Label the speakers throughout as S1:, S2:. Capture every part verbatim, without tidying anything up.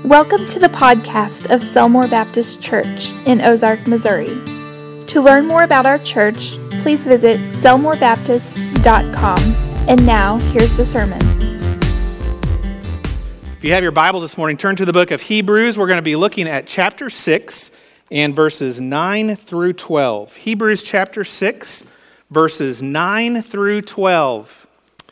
S1: Welcome to the podcast of Selmore Baptist Church in Ozark, Missouri. To learn more about our church, please visit selmore baptist dot com. And now, here's the sermon.
S2: If you have your Bibles this morning, turn to the book of Hebrews. We're going to be looking at chapter six and verses nine through twelve. Hebrews chapter six, verses nine through twelve.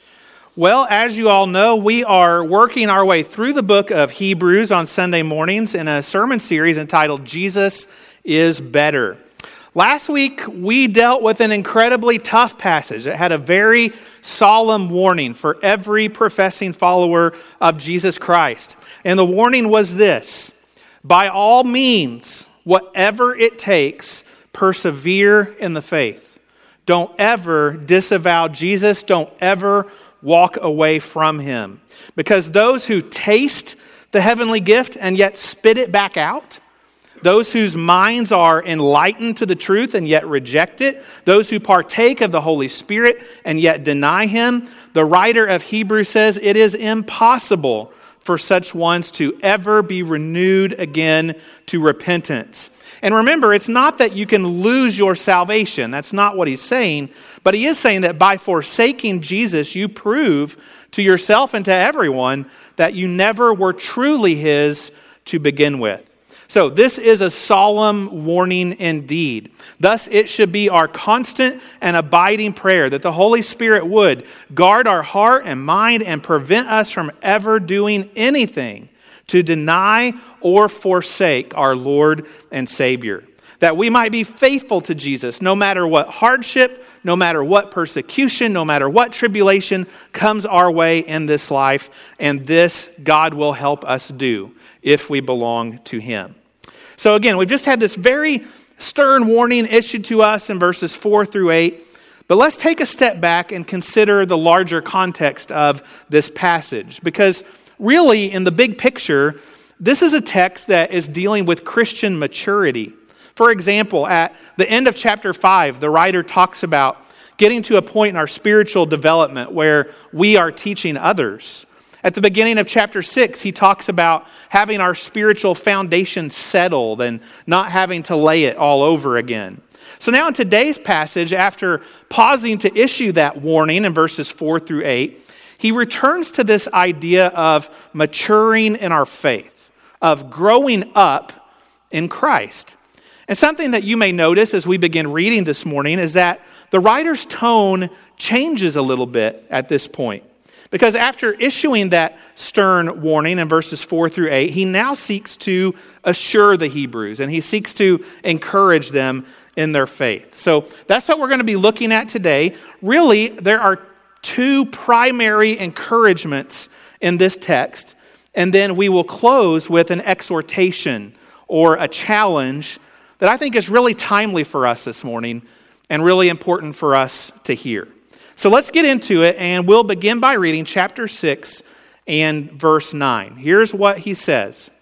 S2: Well, as you all know, we are working our way through the book of Hebrews on Sunday mornings in a sermon series entitled Jesus is Better. Last week, we dealt with an incredibly tough passage that had a very solemn warning for every professing follower of Jesus Christ. And the warning was this: by all means, whatever it takes, persevere in the faith. Don't ever disavow Jesus. Don't ever walk away from him. Because those who taste the heavenly gift and yet spit it back out, those whose minds are enlightened to the truth and yet reject it, those who partake of the Holy Spirit and yet deny him, the writer of Hebrews says it is impossible for such ones to ever be renewed again to repentance. And remember, it's not that you can lose your salvation. That's not what he's saying. But he is saying that by forsaking Jesus, you prove to yourself and to everyone that you never were truly his to begin with. So this is a solemn warning indeed. Thus, it should be our constant and abiding prayer that the Holy Spirit would guard our heart and mind and prevent us from ever doing anything to deny or forsake our Lord and Savior. That we might be faithful to Jesus no matter what hardship, no matter what persecution, no matter what tribulation comes our way in this life. And this God will help us do if we belong to him. So again, we've just had this very stern warning issued to us in verses four through eight. But let's take a step back and consider the larger context of this passage. Because really, in the big picture, this is a text that is dealing with Christian maturity. For example, at the end of chapter five, the writer talks about getting to a point in our spiritual development where we are teaching others. At the beginning of chapter six, he talks about having our spiritual foundation settled and not having to lay it all over again. So now in today's passage, after pausing to issue that warning in verses four through eight, he returns to this idea of maturing in our faith, of growing up in Christ. And something that you may notice as we begin reading this morning is that the writer's tone changes a little bit at this point. Because after issuing that stern warning in verses four through eight, he now seeks to assure the Hebrews and he seeks to encourage them in their faith. So that's what we're going to be looking at today. Really, there are two primary encouragements in this text, and then we will close with an exhortation or a challenge that I think is really timely for us this morning and really important for us to hear. So let's get into it, and we'll begin by reading chapter six and verse nine. Here's what he says.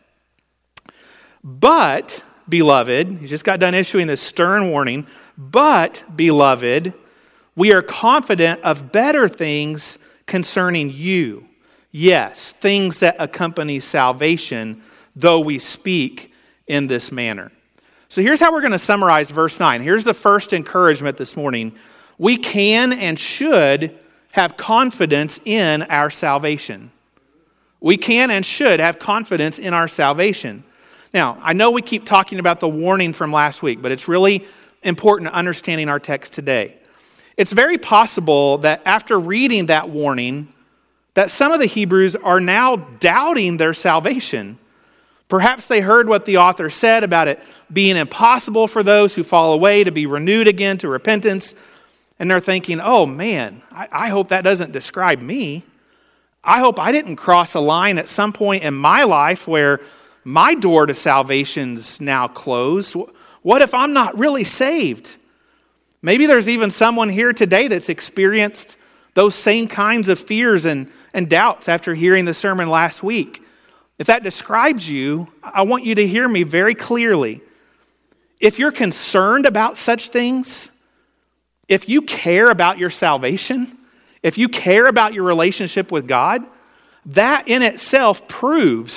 S2: But, beloved, he's just got done issuing this stern warning, but, beloved, we are confident of better things concerning you. Yes, things that accompany salvation, though we speak in this manner. So here's how we're going to summarize verse nine. Here's the first encouragement this morning. We can and should have confidence in our salvation. We can and should have confidence in our salvation. Now, I know we keep talking about the warning from last week, but it's really important to understanding our text today. It's very possible that after reading that warning, that some of the Hebrews are now doubting their salvation. Perhaps they heard what the author said about it being impossible for those who fall away to be renewed again to repentance. And they're thinking, oh man, I, I hope that doesn't describe me. I hope I didn't cross a line at some point in my life where my door to salvation's now closed. What if I'm not really saved? Maybe there's even someone here today that's experienced those same kinds of fears and, and doubts after hearing the sermon last week. If that describes you, I want you to hear me very clearly. If you're concerned about such things, if you care about your salvation, if you care about your relationship with God, that in itself proves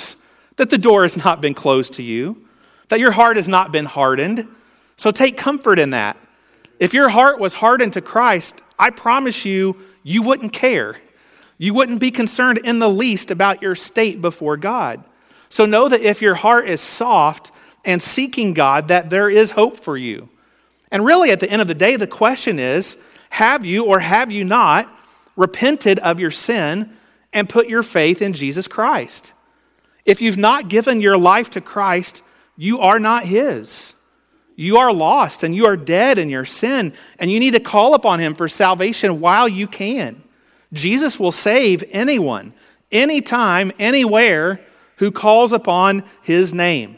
S2: that the door has not been closed to you, that your heart has not been hardened. So take comfort in that. If your heart was hardened to Christ, I promise you, you wouldn't care. You wouldn't be concerned in the least about your state before God. So know that if your heart is soft and seeking God, that there is hope for you. And really, at the end of the day, the question is, have you or have you not repented of your sin and put your faith in Jesus Christ? If you've not given your life to Christ, you are not His. You are lost and you are dead in your sin, and you need to call upon Him for salvation while you can. Jesus will save anyone, anytime, anywhere who calls upon His name.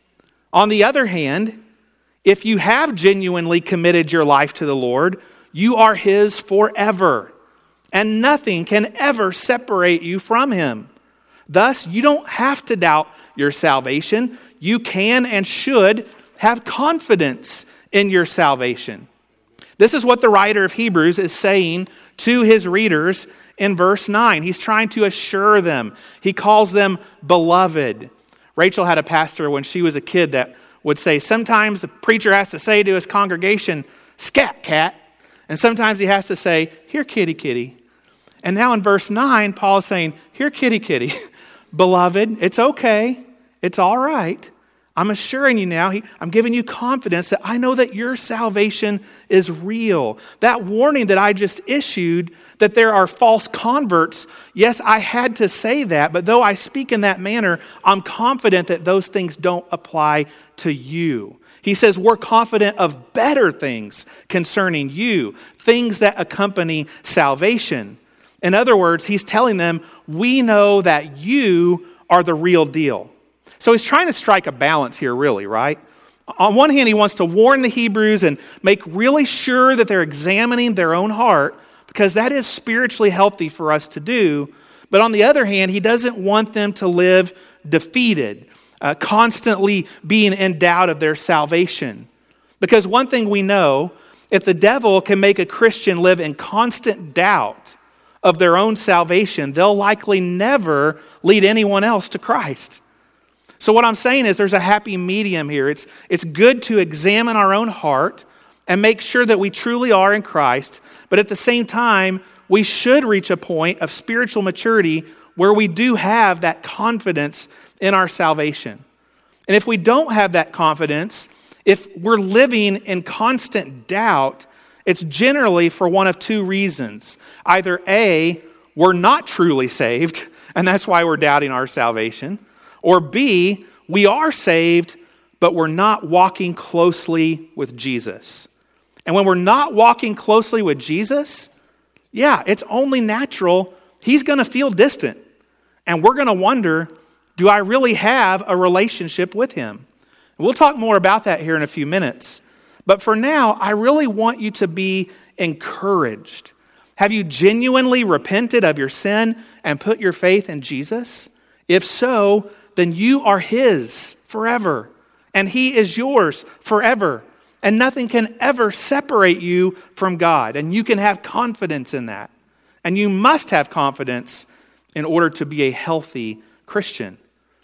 S2: On the other hand, if you have genuinely committed your life to the Lord, you are His forever, and nothing can ever separate you from Him. Thus, you don't have to doubt your salvation. You can and should have confidence in your salvation. This is what the writer of Hebrews is saying to his readers in verse nine. He's trying to assure them. He calls them beloved. Rachel had a pastor when she was a kid that would say, sometimes the preacher has to say to his congregation, scat cat. And sometimes he has to say, here kitty kitty. And now in verse nine, Paul is saying, here kitty kitty. Beloved, it's okay. It's all right. I'm assuring you now, I'm giving you confidence that I know that your salvation is real. That warning that I just issued, that there are false converts, yes, I had to say that, but though I speak in that manner, I'm confident that those things don't apply to you. He says we're confident of better things concerning you, things that accompany salvation. In other words, he's telling them, we know that you are the real deal. So he's trying to strike a balance here, really, right? On one hand, he wants to warn the Hebrews and make really sure that they're examining their own heart, because that is spiritually healthy for us to do. But on the other hand, he doesn't want them to live defeated, uh, constantly being in doubt of their salvation. Because one thing we know, if the devil can make a Christian live in constant doubt of their own salvation, they'll likely never lead anyone else to Christ. So what I'm saying is there's a happy medium here. It's, it's good to examine our own heart and make sure that we truly are in Christ. But at the same time, we should reach a point of spiritual maturity where we do have that confidence in our salvation. And if we don't have that confidence, if we're living in constant doubt, it's generally for one of two reasons. Either A, we're not truly saved, and that's why we're doubting our salvation. Or B, we are saved, but we're not walking closely with Jesus. And when we're not walking closely with Jesus, yeah, it's only natural. He's going to feel distant. And we're going to wonder, do I really have a relationship with Him? And we'll talk more about that here in a few minutes. But for now, I really want you to be encouraged. Have you genuinely repented of your sin and put your faith in Jesus? If so, then you are His forever, and He is yours forever, and nothing can ever separate you from God, and you can have confidence in that. And you must have confidence in order to be a healthy Christian.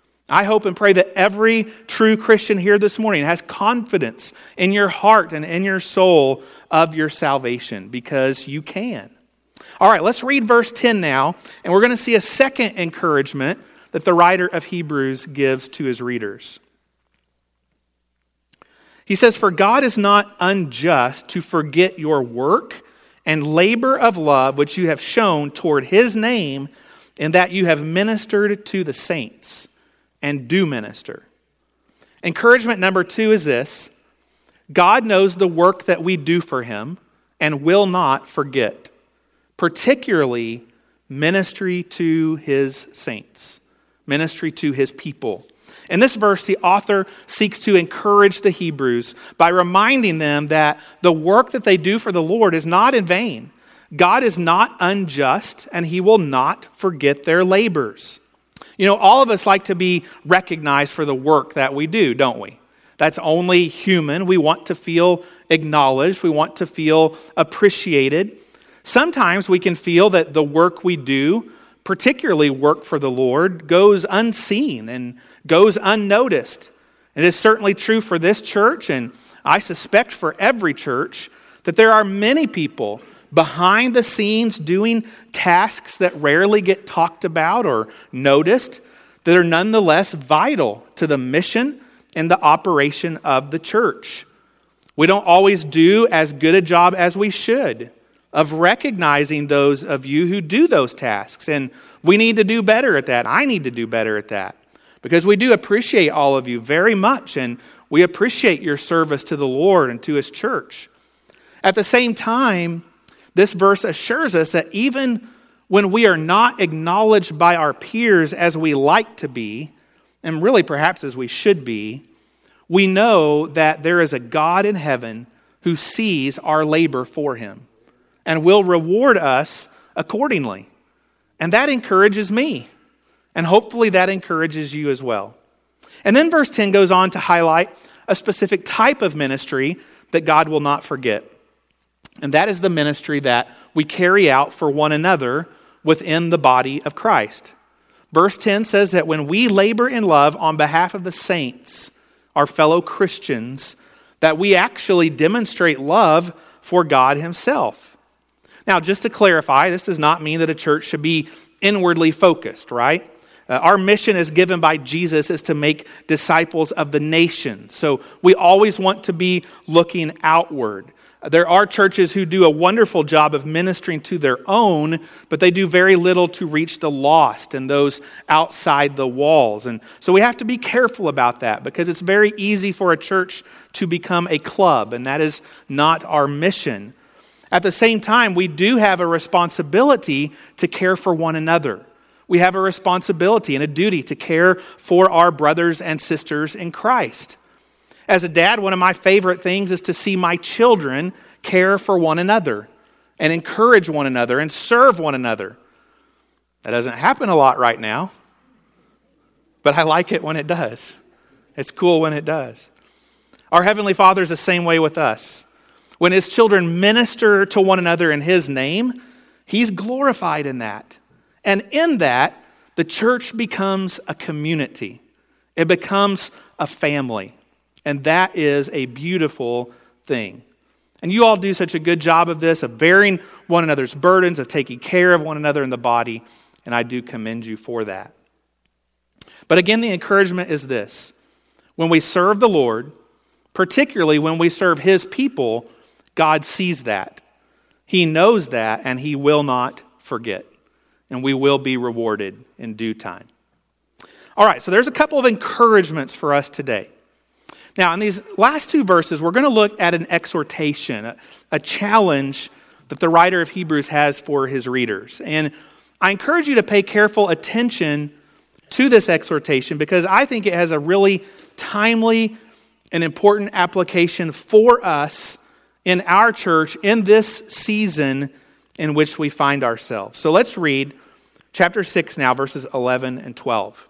S2: I hope and pray that every true Christian here this morning has confidence in your heart and in your soul of your salvation, because you can. All right, let's read verse ten now, and we're going to see a second encouragement that the writer of Hebrews gives to his readers. He says, "For God is not unjust to forget your work and labor of love which you have shown toward His name, in that you have ministered to the saints and do minister." Encouragement number two is this: God knows the work that we do for Him and will not forget, particularly ministry to His saints. Ministry to His people. In this verse, the author seeks to encourage the Hebrews by reminding them that the work that they do for the Lord is not in vain. God is not unjust, and He will not forget their labors. You know, all of us like to be recognized for the work that we do, don't we? That's only human. We want to feel acknowledged. We want to feel appreciated. Sometimes we can feel that the work we do particularly work for the Lord, goes unseen and goes unnoticed. It is certainly true for this church, and I suspect for every church, that there are many people behind the scenes doing tasks that rarely get talked about or noticed, that are nonetheless vital to the mission and the operation of the church. We don't always do as good a job as we should of recognizing those of you who do those tasks. And we need to do better at that. I need to do better at that. Because we do appreciate all of you very much. And we appreciate your service to the Lord and to His church. At the same time, this verse assures us that even when we are not acknowledged by our peers as we like to be, and really perhaps as we should be, we know that there is a God in heaven who sees our labor for Him and will reward us accordingly. And that encourages me. And hopefully that encourages you as well. And then verse ten goes on to highlight a specific type of ministry that God will not forget. And that is the ministry that we carry out for one another within the body of Christ. Verse ten says that when we labor in love on behalf of the saints, our fellow Christians, that we actually demonstrate love for God Himself. Now, just to clarify, this does not mean that a church should be inwardly focused, right? Uh, our mission as given by Jesus is to make disciples of the nation. So we always want to be looking outward. There are churches who do a wonderful job of ministering to their own, but they do very little to reach the lost and those outside the walls. And so we have to be careful about that because it's very easy for a church to become a club, and that is not our mission. At the same time, we do have a responsibility to care for one another. We have a responsibility and a duty to care for our brothers and sisters in Christ. As a dad, one of my favorite things is to see my children care for one another and encourage one another and serve one another. That doesn't happen a lot right now, but I like it when it does. It's cool when it does. Our Heavenly Father is the same way with us. When His children minister to one another in His name, He's glorified in that. And in that, the church becomes a community. It becomes a family. And that is a beautiful thing. And you all do such a good job of this, of bearing one another's burdens, of taking care of one another in the body. And I do commend you for that. But again, the encouragement is this. When we serve the Lord, particularly when we serve His people, God sees that. He knows that, and He will not forget. And we will be rewarded in due time. All right, so there's a couple of encouragements for us today. Now, in these last two verses, we're going to look at an exhortation, a, a challenge that the writer of Hebrews has for his readers. And I encourage you to pay careful attention to this exhortation because I think it has a really timely and important application for us in our church in this season in which we find ourselves. So let's read chapter six now, verses eleven and twelve.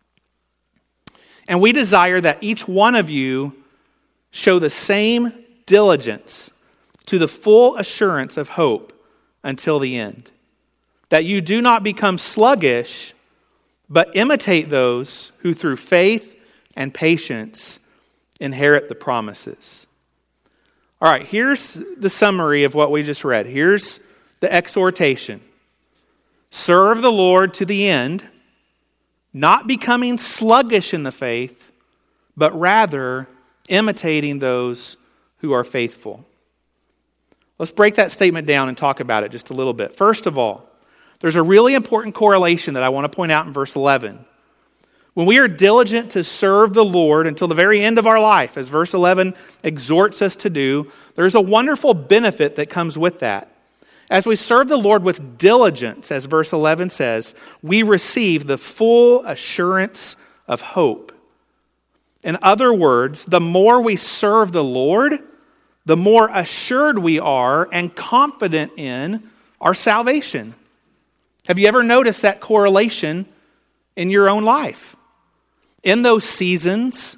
S2: And we desire that each one of you show the same diligence to the full assurance of hope until the end, that you do not become sluggish, but imitate those who through faith and patience inherit the promises. All right, here's the summary of what we just read. Here's the exhortation. Serve the Lord to the end, not becoming sluggish in the faith, but rather imitating those who are faithful. Let's break that statement down and talk about it just a little bit. First of all, there's a really important correlation that I want to point out in verse eleven. When we are diligent to serve the Lord until the very end of our life, as verse eleven exhorts us to do, there's a wonderful benefit that comes with that. As we serve the Lord with diligence, as verse eleven says, we receive the full assurance of hope. In other words, the more we serve the Lord, the more assured we are and confident in our salvation. Have you ever noticed that correlation in your own life? In those seasons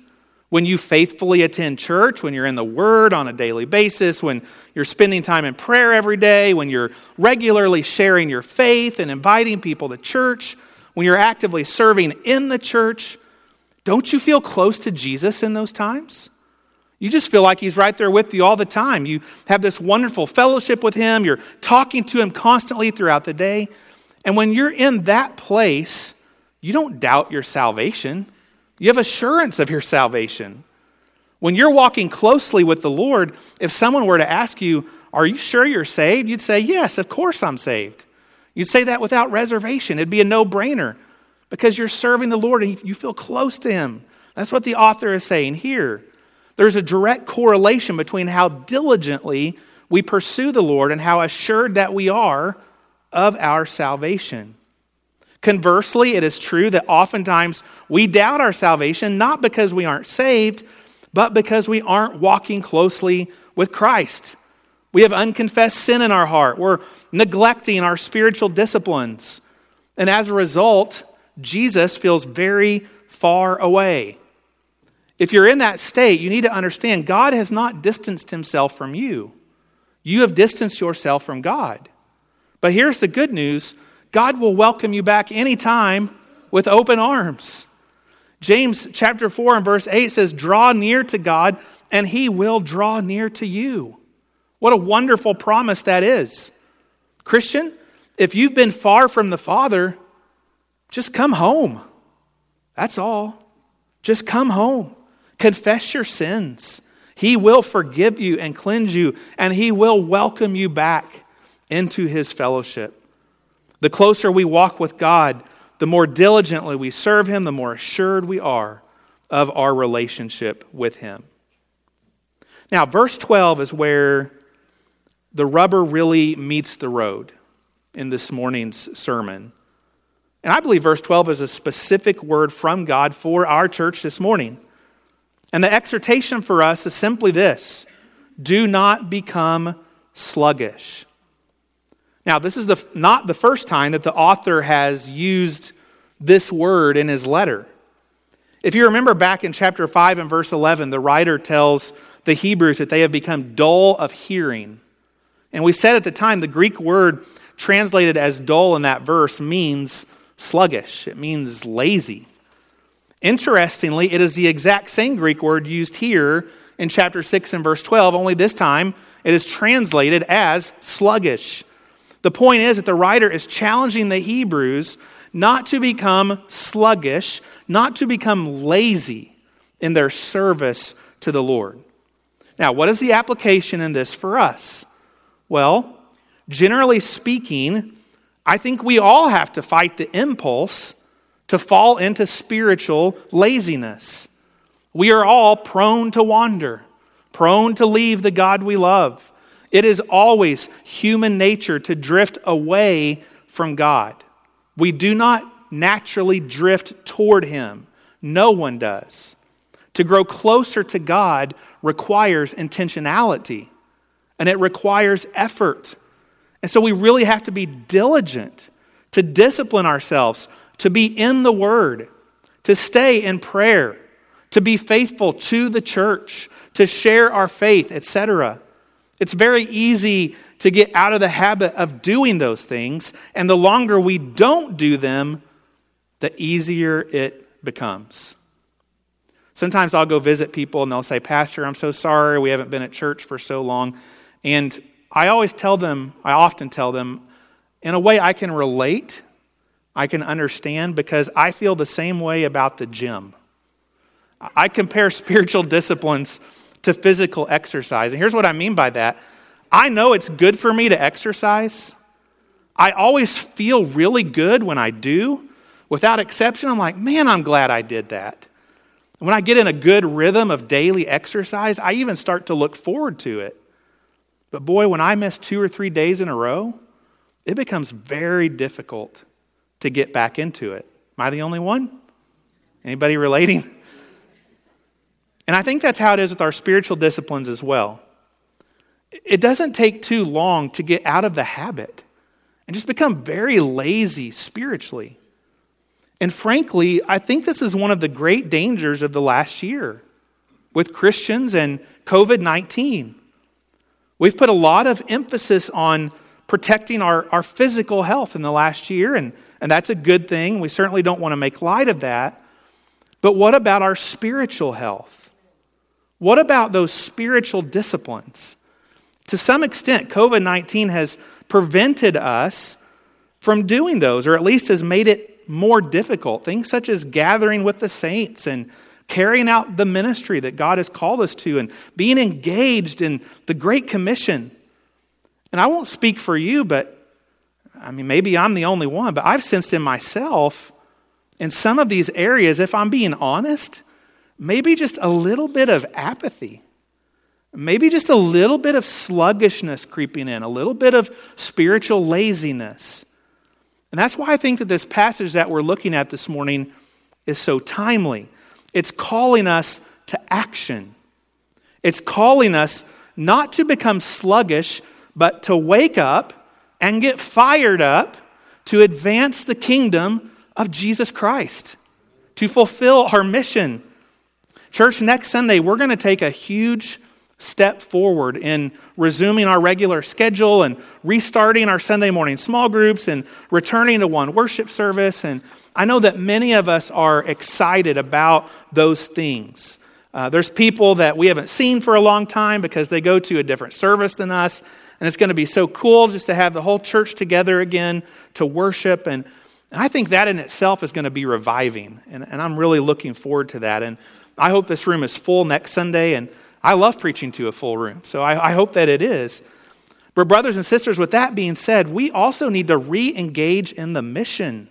S2: When you faithfully attend church, when you're in the Word on a daily basis, when you're spending time in prayer every day, when you're regularly sharing your faith and inviting people to church, when you're actively serving in the church, don't you feel close to Jesus in those times? You just feel like he's right there with you all the time. You have this wonderful fellowship with him. You're talking to him constantly throughout the day. And when you're in that place, you don't doubt your salvation. You have assurance of your salvation. When you're walking closely with the Lord, if someone were to ask you, are you sure you're saved? You'd say, yes, of course I'm saved. You'd say that without reservation. It'd be a no-brainer because you're serving the Lord and you feel close to him. That's what the author is saying here. There's a direct correlation between how diligently we pursue the Lord and how assured that we are of our salvation. Conversely, it is true that oftentimes we doubt our salvation, not because we aren't saved, but because we aren't walking closely with Christ. We have unconfessed sin in our heart. We're neglecting our spiritual disciplines. And as a result, Jesus feels very far away. If you're in that state, you need to understand God has not distanced himself from you. You have distanced yourself from God. But here's the good news. God will welcome you back anytime with open arms. James chapter four and verse eight says, draw near to God and he will draw near to you. What a wonderful promise that is. Christian, if you've been far from the Father, just come home. That's all. Just come home. Confess your sins. He will forgive you and cleanse you, and he will welcome you back into his fellowship. The closer we walk with God, the more diligently we serve him, the more assured we are of our relationship with him. Now, verse twelve is where the rubber really meets the road in this morning's sermon. And I believe verse twelve is a specific word from God for our church this morning. And the exhortation for us is simply this: do not become sluggish. Now, this is the, not the first time that the author has used this word in his letter. If you remember back in chapter five and verse eleven, the writer tells the Hebrews that they have become dull of hearing. And we said at the time, the Greek word translated as dull in that verse means sluggish. It means lazy. Interestingly, it is the exact same Greek word used here in chapter six and verse twelve, only this time it is translated as sluggish. The point is that the writer is challenging the Hebrews not to become sluggish, not to become lazy in their service to the Lord. Now, what is the application in this for us? Well, generally speaking, I think we all have to fight the impulse to fall into spiritual laziness. We are all prone to wander, prone to leave the God we love. It is always human nature to drift away from God. We do not naturally drift toward him. No one does. To grow closer to God requires intentionality, and it requires effort. And so we really have to be diligent to discipline ourselves, to be in the Word, to stay in prayer, to be faithful to the church, to share our faith, et cetera. It's very easy to get out of the habit of doing those things, and the longer we don't do them, the easier it becomes. Sometimes I'll go visit people and they'll say, Pastor, I'm so sorry we haven't been at church for so long. And I always tell them, I often tell them, in a way I can relate, I can understand, because I feel the same way about the gym. I compare spiritual disciplines to physical exercise. And here's what I mean by that. I know it's good for me to exercise. I always feel really good when I do. Without exception, I'm like, man, I'm glad I did that. And when I get in a good rhythm of daily exercise, I even start to look forward to it. But boy, when I miss two or three days in a row, it becomes very difficult to get back into it. Am I the only one? Anybody relating? And I think that's how it is with our spiritual disciplines as well. It doesn't take too long to get out of the habit and just become very lazy spiritually. And frankly, I think this is one of the great dangers of the last year. with Christians and covid nineteen. We've put a lot of emphasis on protecting our, our physical health in the last year, and, and that's a good thing. We certainly don't want to make light of that. But what about our spiritual health? What about those spiritual disciplines? To some extent, covid nineteen has prevented us from doing those, or at least has made it more difficult. Things such as gathering with the saints and carrying out the ministry that God has called us to and being engaged in the Great Commission. And I won't speak for you, but I mean, maybe I'm the only one, but I've sensed in myself in some of these areas, if I'm being honest, maybe just a little bit of apathy. Maybe just a little bit of sluggishness creeping in, a little bit of spiritual laziness. And that's why I think that this passage that we're looking at this morning is so timely. It's calling us to action. It's calling us not to become sluggish, but to wake up and get fired up to advance the kingdom of Jesus Christ, to fulfill our mission. Church, next Sunday, we're going to take a huge step forward in resuming our regular schedule and restarting our Sunday morning small groups and returning to one worship service. And I know that many of us are excited about those things. Uh, there's people that we haven't seen for a long time because they go to a different service than us. And it's going to be so cool just to have the whole church together again to worship. And, and I think that in itself is going to be reviving. And, and I'm really looking forward to that. And I hope this room is full next Sunday. And I love preaching to a full room, so I, I hope that it is. But brothers and sisters, with that being said, we also need to re-engage in the mission.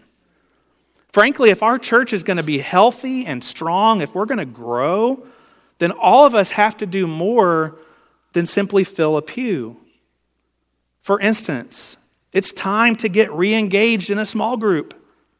S2: Frankly, if our church is going to be healthy and strong, if we're going to grow, then all of us have to do more than simply fill a pew. For instance, it's time to get re-engaged in a small group.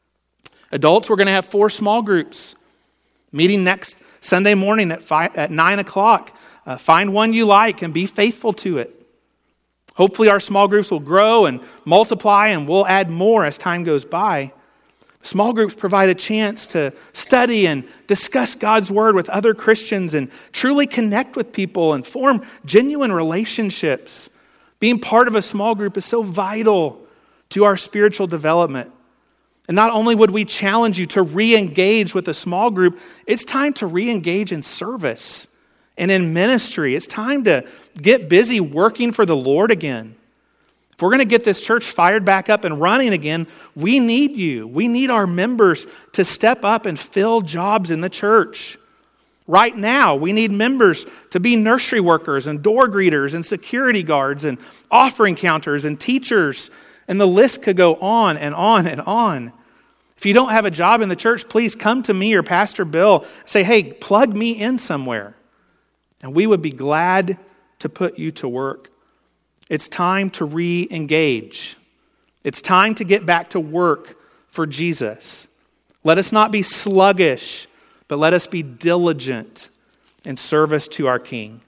S2: Adults, we're going to have four small groups meeting next Sunday morning at five, at nine o'clock. Uh, find one you like and be faithful to it. Hopefully our small groups will grow and multiply, and we'll add more as time goes by. Small groups provide a chance to study and discuss God's word with other Christians and truly connect with people and form genuine relationships. Being part of a small group is so vital to our spiritual development. And not only would we challenge you to re-engage with a small group, it's time to re-engage in service and in ministry. It's time to get busy working for the Lord again. If we're going to get this church fired back up and running again, we need you. We need our members to step up and fill jobs in the church. Right now, we need members to be nursery workers and door greeters and security guards and offering counters and teachers. And the list could go on and on and on. If you don't have a job in the church, please come to me or Pastor Bill. Say, hey, plug me in somewhere. And we would be glad to put you to work. It's time to re-engage. It's time to get back to work for Jesus. Let us not be sluggish, but let us be diligent in service to our King.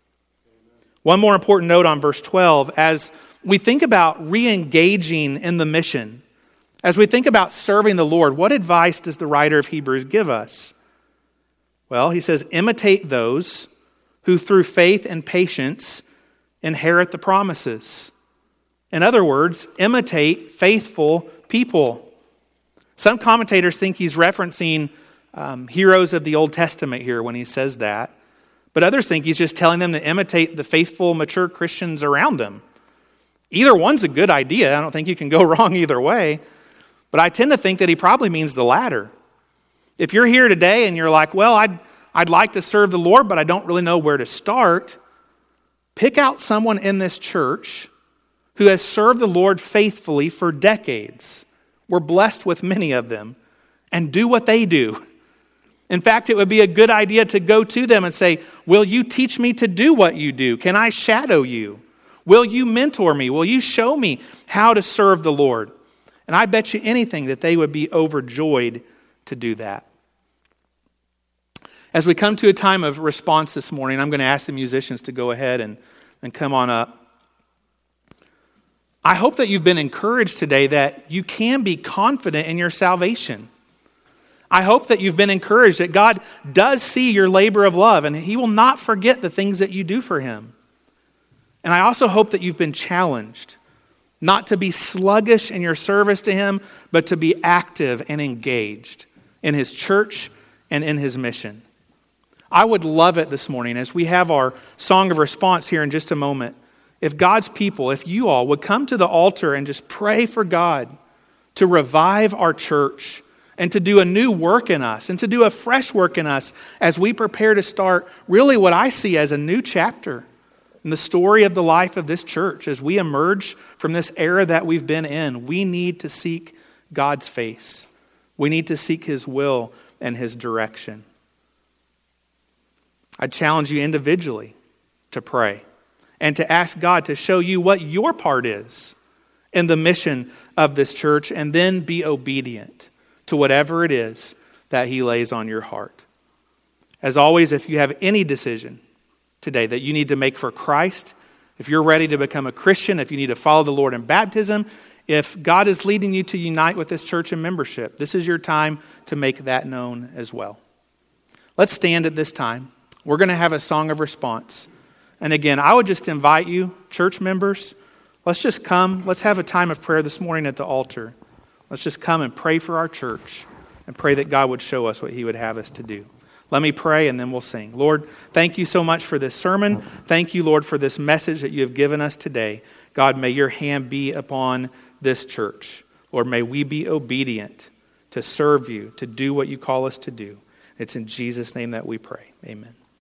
S2: One more important note on verse twelve. As we think about re-engaging in the mission, as we think about serving the Lord, what advice does the writer of Hebrews give us? Well, he says, imitate those who through faith and patience inherit the promises. In other words, imitate faithful people. Some commentators think he's referencing um, heroes of the Old Testament here when he says that. But others think he's just telling them to imitate the faithful, mature Christians around them. Either one's a good idea. I don't think you can go wrong either way. But I tend to think that he probably means the latter. If you're here today and you're like, well, I'd, I'd like to serve the Lord, but I don't really know where to start, pick out someone in this church who has served the Lord faithfully for decades. We're blessed with many of them. And do what they do. In fact, it would be a good idea to go to them and say, will you teach me to do what you do? Can I shadow you? Will you mentor me? Will you show me how to serve the Lord? And I bet you anything that they would be overjoyed to do that. As we come to a time of response this morning, I'm going to ask the musicians to go ahead and, and come on up. I hope that you've been encouraged today that you can be confident in your salvation. I hope that you've been encouraged that God does see your labor of love and he will not forget the things that you do for him. And I also hope that you've been challenged not to be sluggish in your service to him, but to be active and engaged in his church and in his mission. I would love it this morning as we have our song of response here in just a moment. If God's people, if you all would come to the altar and just pray for God to revive our church and to do a new work in us and to do a fresh work in us as we prepare to start really what I see as a new chapter in the story of the life of this church. As we emerge from this era that we've been in, we need to seek God's face. We need to seek his will and his direction. I challenge you individually to pray and to ask God to show you what your part is in the mission of this church, and then be obedient to whatever it is that he lays on your heart. As always, if you have any decision today that you need to make for Christ, if you're ready to become a Christian, if you need to follow the Lord in baptism, if God is leading you to unite with this church in membership, this is your time to make that known as well. Let's stand at this time. We're going to have a song of response. And again, I would just invite you, church members, let's just come. Let's have a time of prayer this morning at the altar. Let's just come and pray for our church and pray that God would show us what he would have us to do. Let me pray and then we'll sing. Lord, thank you so much for this sermon. Thank you, Lord, for this message that you have given us today. God, may your hand be upon this church. Lord, may we be obedient to serve you, to do what you call us to do. It's in Jesus' name that we pray. Amen.